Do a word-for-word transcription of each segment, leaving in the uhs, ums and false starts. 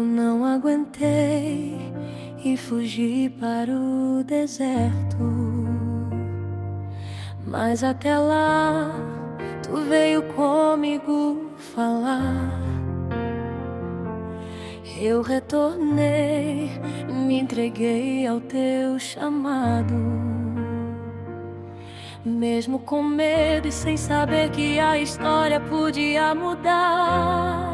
Eu não aguentei e fugi para o deserto, mas até lá tu veio comigo falar. Eu retornei, me entreguei ao teu chamado, mesmo com medo e sem saber que a história podia mudar.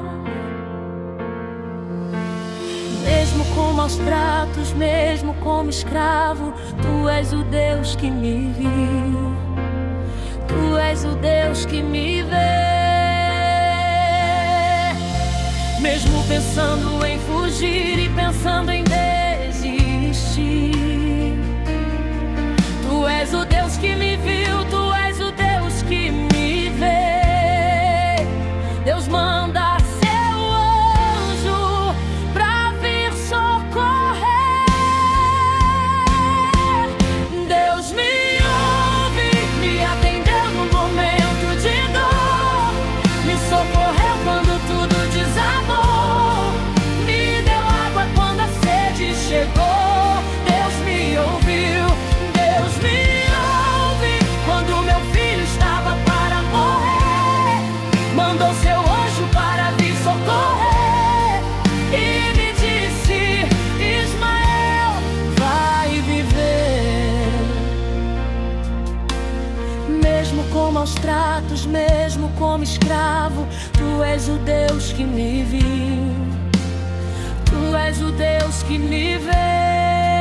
Mesmo com maus tratos, mesmo como escravo, tu és o Deus que me viu, tu és o Deus que me vê. Mesmo pensando em fugir e pensando em desistir, tu és o Deus que me viu, tu és o Deus que me vê. Deus manda seu anjo pra vir socorrer. Deus me ouve, me atendeu no momento de dor, me socorreu quando tudo desabou, me deu água quando a sede chegou. Deus me ouviu, Deus me ouve quando meu filho estava para morrer, mandou seu anjo para vir socorrer e me disse: Ismael, vai viver. Mesmo com maus tratos, mesmo como escravo, tu és o Deus que me viu, tu és o Deus que me vê.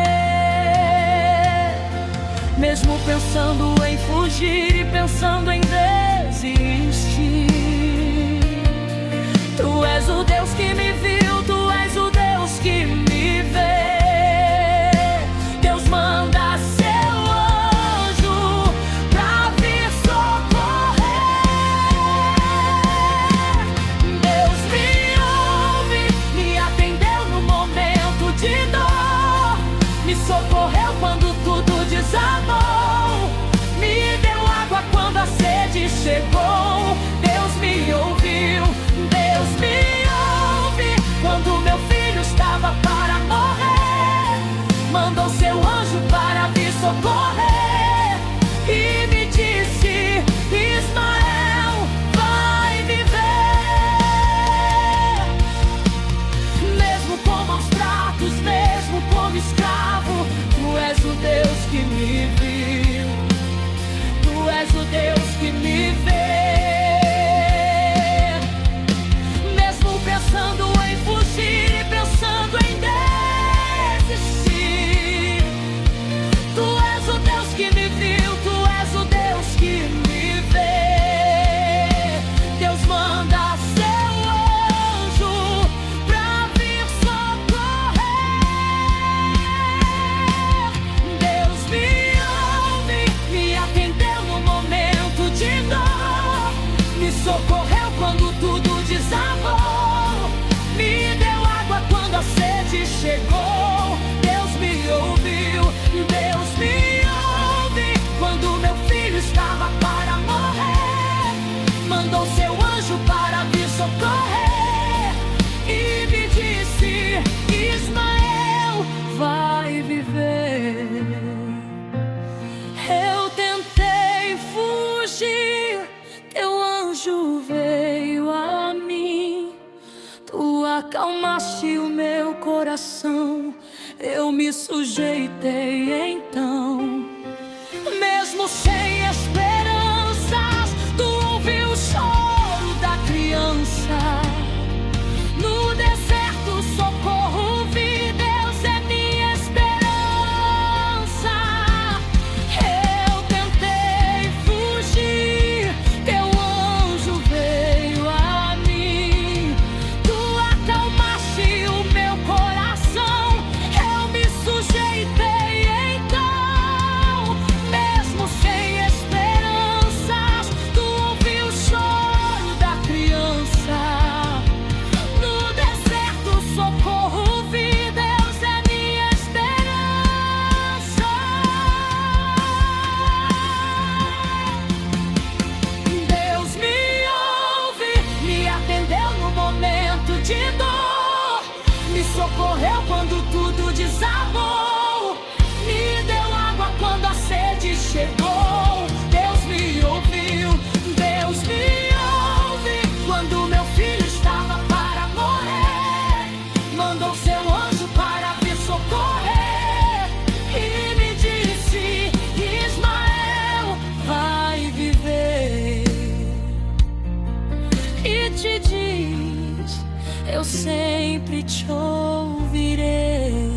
Mesmo pensando em fugir e pensando em desistir, tu és o Deus que me viu, tu és o Deus que me vê. Deus manda seu anjo pra vir socorrer. Deus me ouve, me atendeu no momento de dor, me socorreu quando tudo desabou, me deu água quando a sede chegou. Deus me ouviu, Deus me ouve quando meu filho estava para morrer, mandou seu anjo para vir socorrer e me disse: Ismael, vai viver. Mesmo com maus tratos, mesmo como escravo, tu és o Deus que me viu, tu és o Deus que me vê. Mesmo pensando em fugir e pensando em desistir, tu és o Deus que me viu, tu és o Deus que me vê. Deus manda seu anjo pra vir socorrer. Deus me ouve, me atendeu no momento de dor, me socorreu quando tudo desabou, me deu água quando a sede chegou. Deus me ouviu, Deus me ouve quando meu filho estava para morrer, mandou seu anjo para vir socorrer e me disse: Ismael, vai viver. Eu tentei fugir, teu anjo veio a mim, tu acalmaste o meu coração, eu me sujeitei então. Mesmo sem esperanças, tu ouviu o choro da criança. No deserto socorro vi, Deus é minha esperança. Eu tentei fugir, teu anjo veio a mim, tu acalmaste o meu coração, eu me sujeitei então. Mesmo sem esperança, te diz: eu sempre te ouvirei.